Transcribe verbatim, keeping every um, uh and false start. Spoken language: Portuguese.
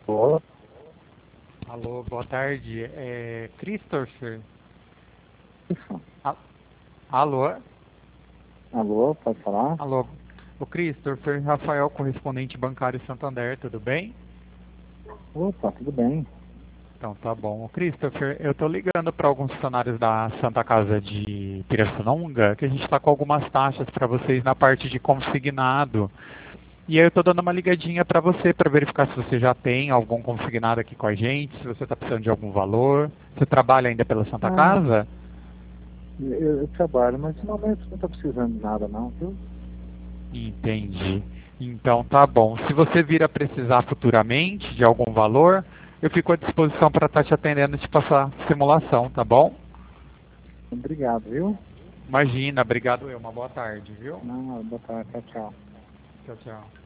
Alô? Alô, boa tarde. É Christopher? Isso. A- Alô? Alô, pode falar? Alô? O Christopher, Rafael, correspondente bancário Santander, tudo bem? Opa, tudo bem. Então tá bom. O Christopher, eu tô ligando para alguns funcionários da Santa Casa de Pirassununga que a gente está com algumas taxas para vocês na parte de consignado. E aí eu tô dando uma ligadinha para você para verificar se você já tem algum consignado aqui com a gente, se você está precisando de algum valor. Você trabalha ainda pela Santa Ah, Casa? eu, eu trabalho, mas no momento não estou precisando de nada não, viu? Entendi. Então tá bom. Se você vir a precisar futuramente de algum valor, eu fico à disposição para estar te atendendo e te passar simulação, tá bom? Obrigado, viu? Imagina, obrigado eu. Uma boa tarde, viu? Não, boa tarde, tchau, tchau. Tchau, tchau.